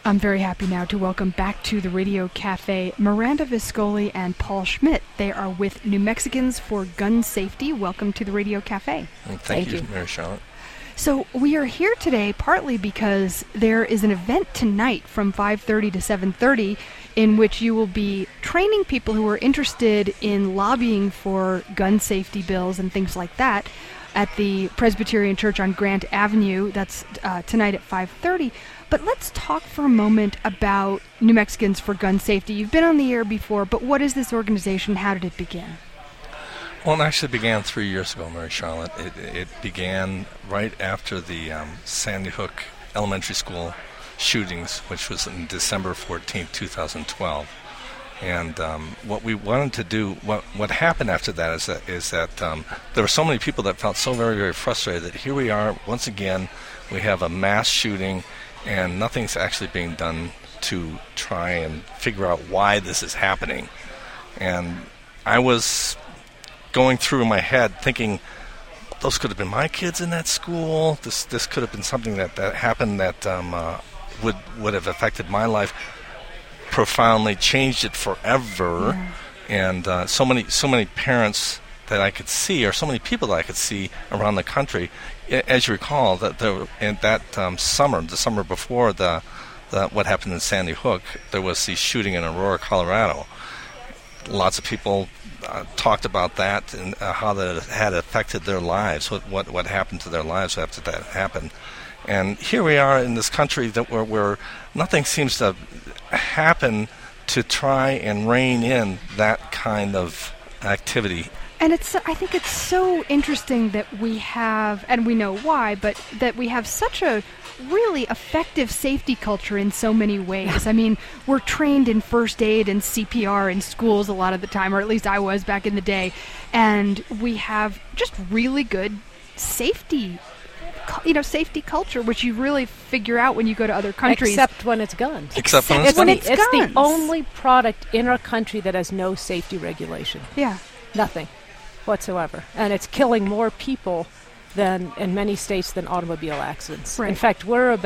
I'm very happy now to welcome back to the Radio Cafe Miranda Viscoli and Paul Schmidt. They are with New Mexicans for Gun Safety. Welcome to the Radio Cafe. Thank you, Mary Charlotte. So we are here today partly because there is an event tonight from 5:30 to 7:30 in which you will be training people who are interested in lobbying for gun safety bills and things like that at the Presbyterian Church on Grant Avenue. That's tonight at 5:30. But let's talk for a moment about New Mexicans for Gun Safety. You've been on the air before, but what is this organization? How did it begin? Well, it actually began 3 years ago, Mary Charlotte. It began right after the Sandy Hook Elementary School shootings, which was on December 14, 2012. And what we wanted to do, what happened after that is that there were so many people that felt so very, very frustrated that here we are, once again, we have a mass shooting, and nothing's actually being done to try and figure out why this is happening. And I was going through in my head thinking, those could have been my kids in that school. This could have been something that happened that would have affected my life, profoundly changed it forever. Yeah. And so many parents that I could see, or so many people that I could see around the country. As you recall, that in that summer, the summer before what happened in Sandy Hook, there was the shooting in Aurora, Colorado. Lots of people talked about that and how that had affected their lives, what happened to their lives after that happened. And here we are in this country that where nothing seems to happen to try and rein in that kind of activity. And I think it's so interesting that we have, and we know why, but that we have such a really effective safety culture in so many ways. I mean, we're trained in first aid and CPR in schools a lot of the time, or at least I was back in the day. And we have just really good safety culture, which you really figure out when you go to other countries. Except when it's guns. Except when it's It's guns. the only product in our country that has no safety regulation. Yeah. Nothing whatsoever. And it's killing more people than in many states than automobile accidents. Right. In fact,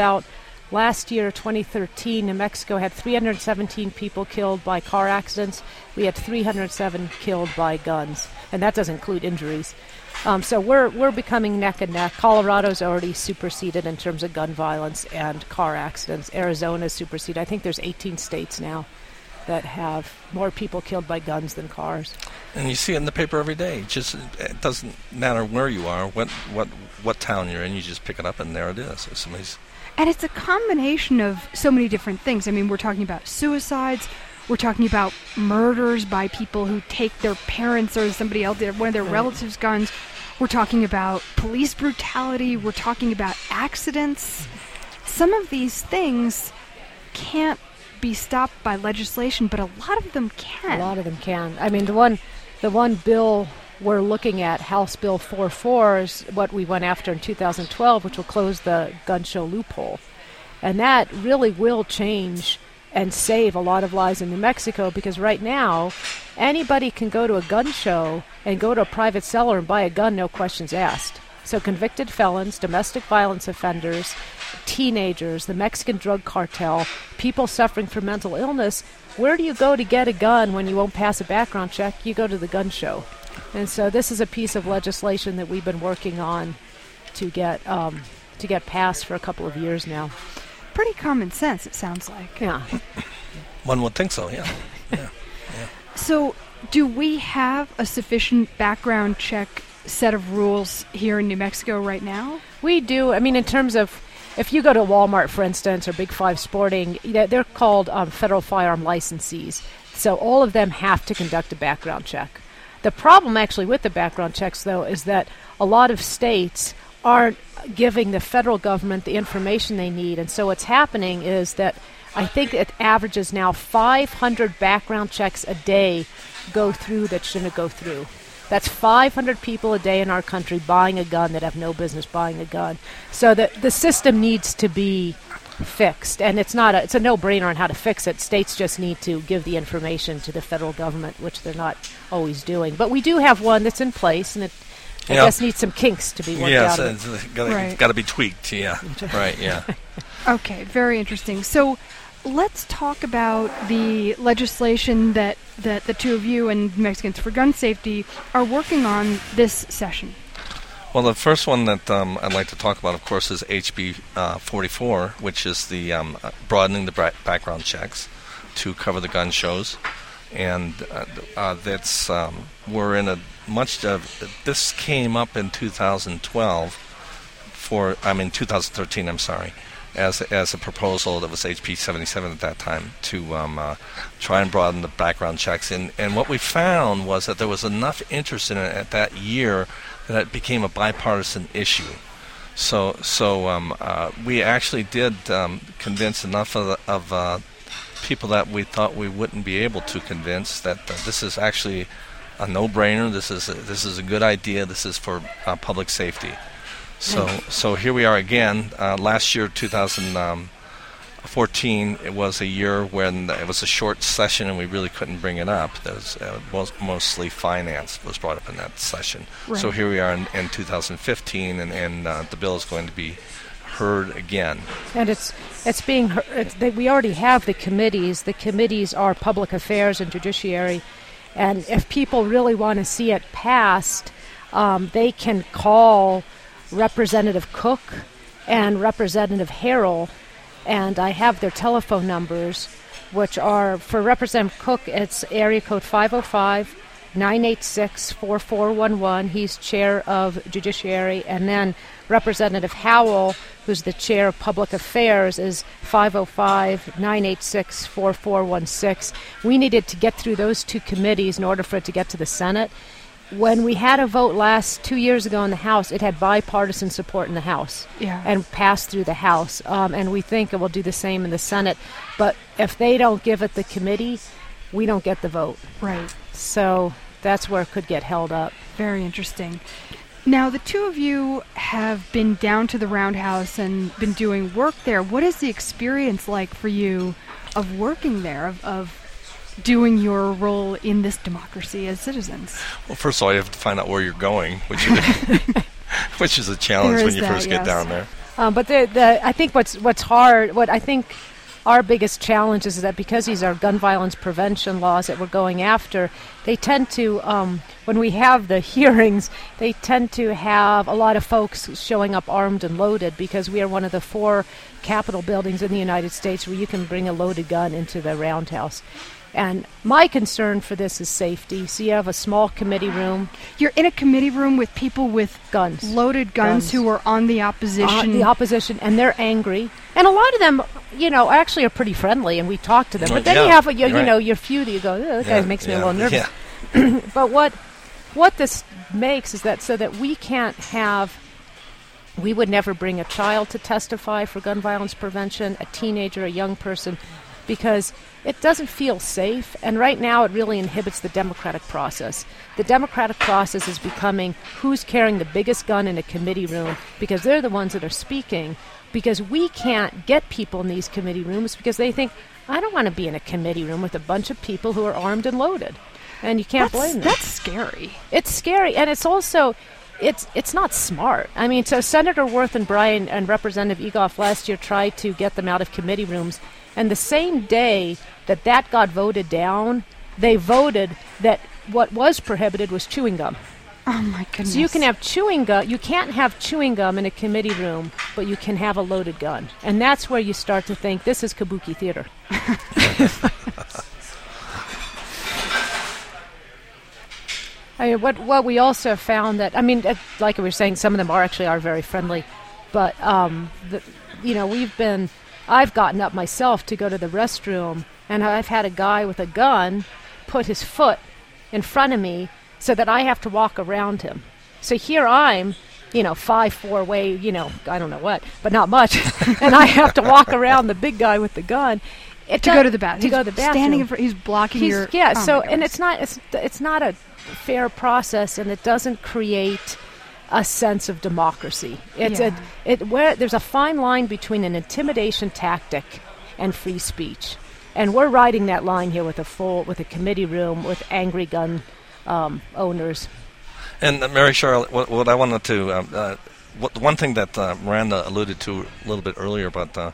last year, 2013, New Mexico had 317 people killed by car accidents. We had 307 killed by guns. And that doesn't include injuries. So we're becoming neck and neck. Colorado's already superseded in terms of gun violence and car accidents. Arizona's superseded. I think there's 18 states now that have more people killed by guns than cars. And you see it in the paper every day. It doesn't matter where you are, what town you're in. You just pick it up, and there it is. It's amazing. And it's a combination of so many different things. I mean, we're talking about suicides. We're talking about murders by people who take their parents or somebody else, one of their relatives' guns. We're talking about police brutality. We're talking about accidents. Some of these things can't be stopped by legislation, but a lot of them can. A lot of them can. I mean, the one bill we're looking at, House Bill 44, is what we went after in 2012, which will close the gun show loophole. And that really will change and save a lot of lives in New Mexico, because right now, anybody can go to a gun show and go to a private seller and buy a gun, no questions asked. So convicted felons, domestic violence offenders, teenagers, the Mexican drug cartel, people suffering from mental illness, where do you go to get a gun when you won't pass a background check? You go to the gun show. And so this is a piece of legislation that we've been working on to get passed for a couple of years now. Pretty common sense, it sounds like. Yeah. One would think so, yeah. So do we have a sufficient background check set of rules here in New Mexico right now? We do. I mean, in terms of, if you go to Walmart, for instance, or Big Five Sporting, they're called federal firearm licensees. So all of them have to conduct a background check. The problem actually with the background checks, though, is that a lot of states aren't giving the federal government the information they need. And so what's happening is that I think it averages now 500 background checks a day go through that shouldn't go through. That's 500 people a day in our country buying a gun that have no business buying a gun. So the system needs to be fixed, and it's a no-brainer on how to fix it. States just need to give the information to the federal government, which they're not always doing. But we do have one that's in place, and it just needs some kinks to be worked out. Yes, it's got to be tweaked. Yeah, right. Yeah. Okay, very interesting. So let's talk about the legislation that the two of you and Mexicans for Gun Safety are working on this session. Well, the first one that I'd like to talk about, of course, is HB 44, which is the broadening the background checks to cover the gun shows. And that's we're in a much of this came up in 2013. I'm sorry, as a proposal that was HB 77 at that time to try and broaden the background checks. And what we found was that there was enough interest in it at that year that it became a bipartisan issue. So we actually did convince enough of people that we thought we wouldn't be able to convince that this is actually a no-brainer. This is a good idea. This is for public safety. So here we are again. Last year, 2014, it was a year when it was a short session and we really couldn't bring it up. There was mostly finance was brought up in that session. Right. So here we are in 2015, and the bill is going to be heard again. And it's being heard. We already have the committees. The committees are Public Affairs and Judiciary. And if people really want to see it passed, they can call Representative Cook and Representative Harrell, and I have their telephone numbers, which are, for Representative Cook, it's area code 505-986-4411. He's chair of Judiciary. And then Representative Howell, who's the chair of Public Affairs, is 505-986-4416. We needed to get through those two committees in order for it to get to the Senate. When we had a vote 2 years ago in the House, it had bipartisan support in the House and passed through the House. And we think it will do the same in the Senate. But if they don't give it the committee, we don't get the vote. Right. So that's where it could get held up. Very interesting. Now, the two of you have been down to the Roundhouse and been doing work there. What is the experience like for you of working there, of doing your role in this democracy as citizens? Well, first of all, you have to find out where you're going, which is a challenge when you first get down there. But I think what's hard, what I think our biggest challenge is that because these are gun violence prevention laws that we're going after, they tend to, when we have the hearings, they tend to have a lot of folks showing up armed and loaded, because we are one of the 4 Capitol buildings in the United States where you can bring a loaded gun into the Roundhouse. And my concern for this is safety. So you have a small committee room. You're in a committee room with people with guns, loaded guns who are on the opposition. And they're angry. And a lot of them, actually are pretty friendly, and we talk to them. But then you have, your few that you go, that guy makes me a little nervous. Yeah. But what this makes is that so that we would never bring a child to testify for gun violence prevention, a teenager, a young person, because it doesn't feel safe, and right now it really inhibits the democratic process. The democratic process is becoming who's carrying the biggest gun in a committee room, because they're the ones that are speaking, because we can't get people in these committee rooms because they think, I don't want to be in a committee room with a bunch of people who are armed and loaded. And you can't blame them. That's scary. It's scary, and it's also... It's not smart. I mean, so Senator Worth and Bryan and Representative Egoff last year tried to get them out of committee rooms, and the same day that got voted down, they voted that what was prohibited was chewing gum. Oh my goodness. So you can have chewing gum. You can't have chewing gum in a committee room, but you can have a loaded gun. And that's where you start to think, this is kabuki theater. What we also found that, like we were saying, some of them are very friendly, but I've gotten up myself to go to the restroom, and I've had a guy with a gun put his foot in front of me so that I have to walk around him. So here I'm, 5'4" way, I don't know what, but not much, and I have to walk around the big guy with the gun. To go to the bathroom. To go to the bathroom. Standing in front, he's blocking your... Yeah, and it's not a fair process, and it doesn't create a sense of democracy. There's a fine line between an intimidation tactic and free speech, and we're riding that line here with a committee room with angry gun owners. And Mary Charlotte, what I wanted to one thing that Miranda alluded to a little bit earlier about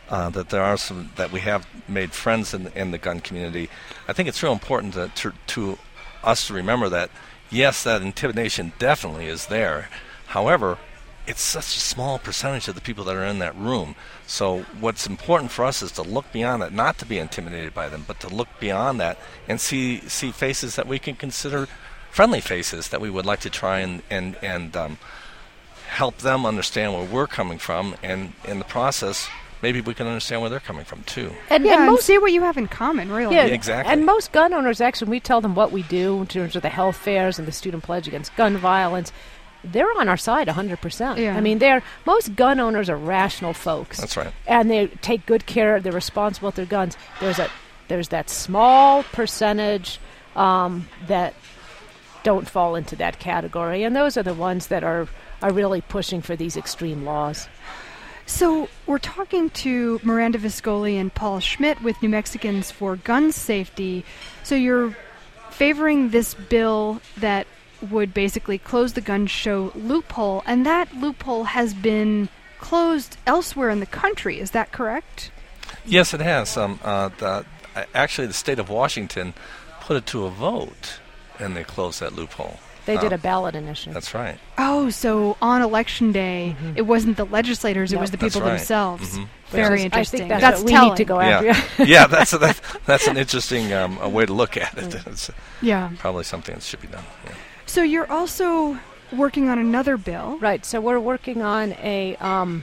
that there are some that we have made friends in the gun community. I think it's real important to us to remember that yes, that intimidation definitely is there. However, it's such a small percentage of the people that are in that room. So what's important for us is to look beyond that, not to be intimidated by them, but to look beyond that and see faces that we can consider friendly faces that we would like to try and help them understand where we're coming from, and in the process, maybe we can understand where they're coming from too. And see what you have in common, really. Yeah, exactly. And most gun owners, actually, we tell them what we do in terms of the health fairs and the student pledge against gun violence. They're on our side 100%. Yeah. I mean, most gun owners are rational folks. That's right. And they take good care. They're responsible with their guns. There's that small percentage that don't fall into that category, and those are the ones that are really pushing for these extreme laws. So we're talking to Miranda Viscoli and Paul Schmidt with New Mexicans for Gun Safety. So you're favoring this bill that would basically close the gun show loophole, and that loophole has been closed elsewhere in the country. Is that correct? Yes, it has. Actually, the state of Washington put it to a vote, and they closed that loophole. They did a ballot initiative. That's right. Oh, so on Election Day, it wasn't the legislators, it was the people themselves. Very interesting. I think that's what we need to go after. Yeah, that's an interesting way to look at it. It's probably something that should be done. Yeah. So you're also working on another bill. Right. So we're working on a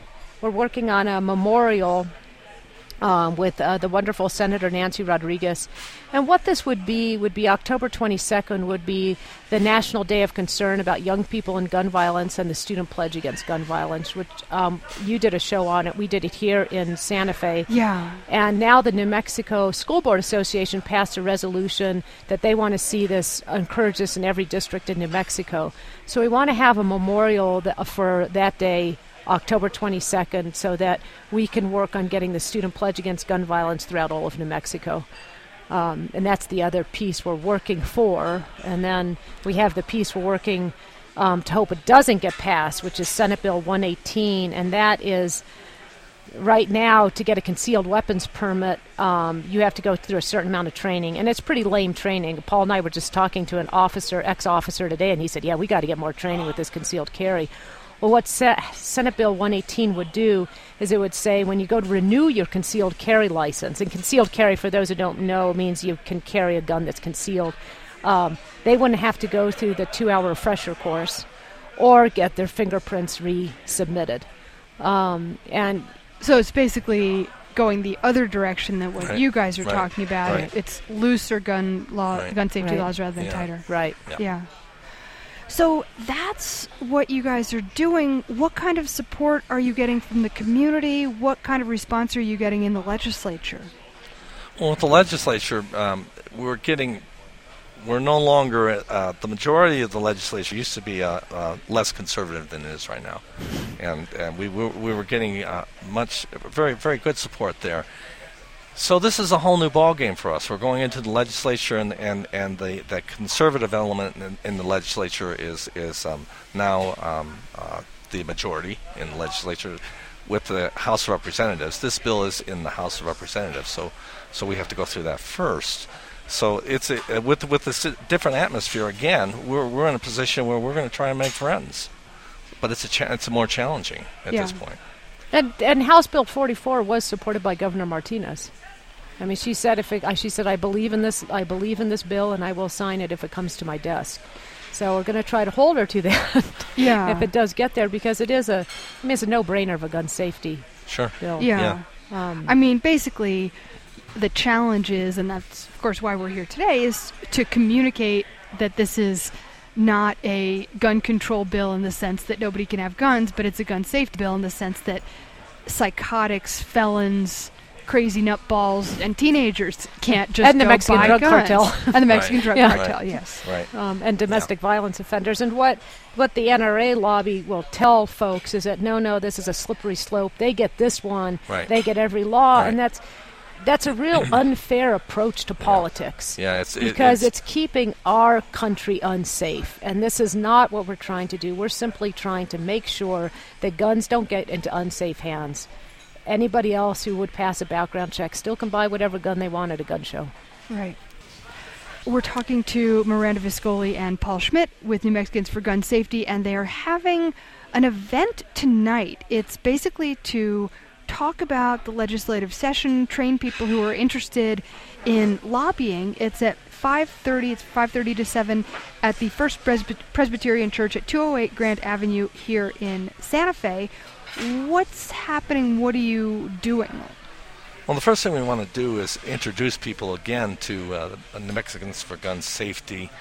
memorial with the wonderful Senator Nancy Rodriguez. And what this would be October 22nd would be the National Day of Concern about young people and gun violence and the Student Pledge Against Gun Violence, which you did a show on it. We did it here in Santa Fe. Yeah. And now the New Mexico School Board Association passed a resolution that they want to see this, encourage this in every district in New Mexico. So we want to have a memorial for that day, October 22nd, so that we can work on getting the Student Pledge Against Gun Violence throughout all of New Mexico. And that's the other piece we're working for. And then we have the piece we're working to hope it doesn't get passed, which is Senate Bill 118. And that is, right now, to get a concealed weapons permit, you have to go through a certain amount of training. And it's pretty lame training. Paul and I were just talking to an ex-officer today, and he said, yeah, we got to get more training with this concealed carry. Well, what Senate Bill 118 would do is it would say when you go to renew your concealed carry license, and concealed carry, for those who don't know, means you can carry a gun that's concealed. They wouldn't have to go through the 2-hour refresher course or get their fingerprints resubmitted. And so it's basically going the other direction than what you guys are talking about. Right. It's looser gun safety laws rather than tighter. Right. Yeah. So that's what you guys are doing. What kind of support are you getting from the community? What kind of response are you getting in the legislature? Well, with the legislature, we're no longer, the majority of the legislature used to be less conservative than it is right now. And we were getting very, very good support there. So this is a whole new ballgame for us. We're going into the legislature, and the conservative element in the legislature is now the majority in the legislature with the House of Representatives. This bill is in the House of Representatives, so we have to go through that first. So it's with this different atmosphere again. We're in a position where we're going to try and make friends, but it's more challenging at this point. And House Bill 44 was supported by Governor Martinez. I mean, she said, I believe in this bill, and I will sign it if it comes to my desk. So we're going to try to hold her to that. Yeah. If it does get there, because it's a no-brainer of a gun safety bill. Yeah. I mean, basically, the challenge is, and that's of course why we're here today, is to communicate that this is not a gun control bill in the sense that nobody can have guns, but it's a gun safety bill in the sense that psychotics, felons, crazy nutballs, and teenagers can't just and the Mexican drug cartel. And the Mexican drug cartel, yes. Right. And domestic violence offenders. And what the NRA lobby will tell folks is that, no, this is a slippery slope. They get this one. Right. They get every law. And that's a real unfair approach to politics. Yeah, it's keeping our country unsafe. And this is not what we're trying to do. We're simply trying to make sure that guns don't get into unsafe hands. anybody else who would pass a background check still can buy whatever gun they want at a gun show. Right. We're talking to Miranda Viscoli and Paul Schmidt with New Mexicans for Gun Safety, and they are having an event tonight. It's basically to talk about the legislative session, train people who are interested in lobbying. It's at 5:30. It's 5:30 to 7 at the First Presbyterian Church at 208 Grant Avenue here in Santa Fe. What's happening? What are you doing? Well, the first thing we want to do is introduce people again to New Mexicans for Gun Safety.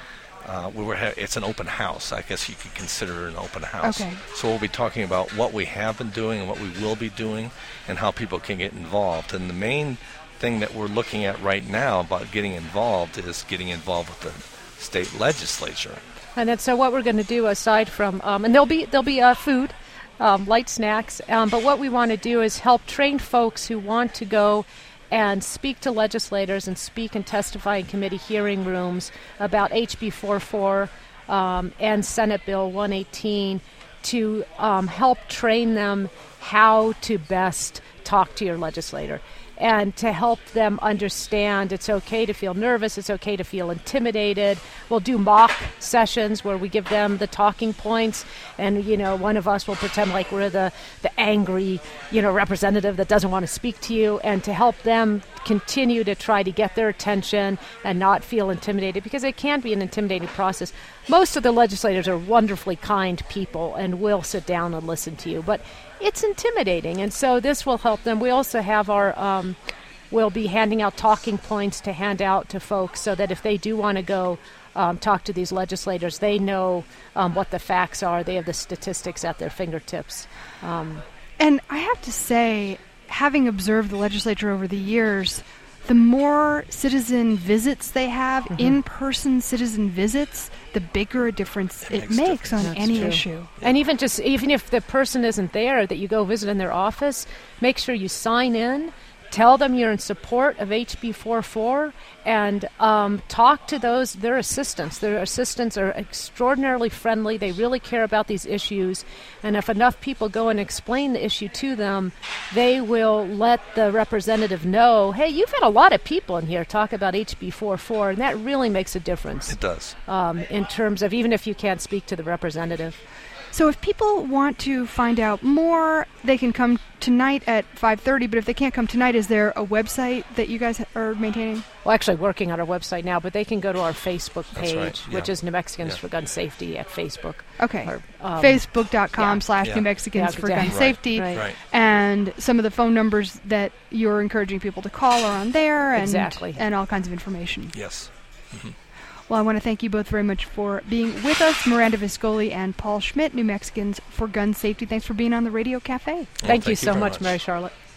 It's an open house. I guess you could consider it an open house. Okay. So we'll be talking about what we have been doing and what we will be doing and how people can get involved. And the main thing that we're looking at right now about getting involved is getting involved with the state legislature. And then, so what we're going to do, aside from, and there'll be food, light snacks, but what we want to do is help train folks who want to go and speak to legislators and speak and testify in committee hearing rooms about HB 44 and Senate Bill 118 to help train them how to best talk to your legislator, and to help them understand it's okay to feel nervous, it's okay to feel intimidated. We'll do mock sessions where we give them the talking points, and, one of us will pretend like we're the angry, representative that doesn't want to speak to you, and to help them continue to try to get their attention and not feel intimidated, because it can be an intimidating process. Most of the legislators are wonderfully kind people and will sit down and listen to you, but it's intimidating, and so this will help them. We also have our, we'll be handing out talking points to hand out to folks so that if they do want to go talk to these legislators, they know what the facts are. They have the statistics at their fingertips. And I have to say, having observed the legislature over the years, the more citizen visits they have, in-person citizen visits, the bigger a difference it makes on any issue. And even if the person isn't there, that you go visit in their office, make sure you sign in, tell them you're in support of HB 44, and talk to their assistants. Their assistants are extraordinarily friendly. They really care about these issues. And if enough people go and explain the issue to them, they will let the representative know, hey, you've had a lot of people in here talk about HB 44, and that really makes a difference. It does. In terms of even if you can't speak to the representative. So if people want to find out more, they can come tonight at 5:30, but if they can't come tonight, is there a website that you guys are maintaining? Well, actually working on our website now, but they can go to our Facebook page, right, which is New Mexicans for Gun Safety at Facebook. Okay. Or, Facebook.com/New Mexicans for Gun Safety. Right. And some of the phone numbers that you're encouraging people to call are on there, and all kinds of information. Yes. Mm-hmm. Well, I want to thank you both very much for being with us, Miranda Viscoli and Paul Schmidt, New Mexicans for Gun Safety. Thanks for being on the Radio Cafe. Thank you so much, Mary Charlotte.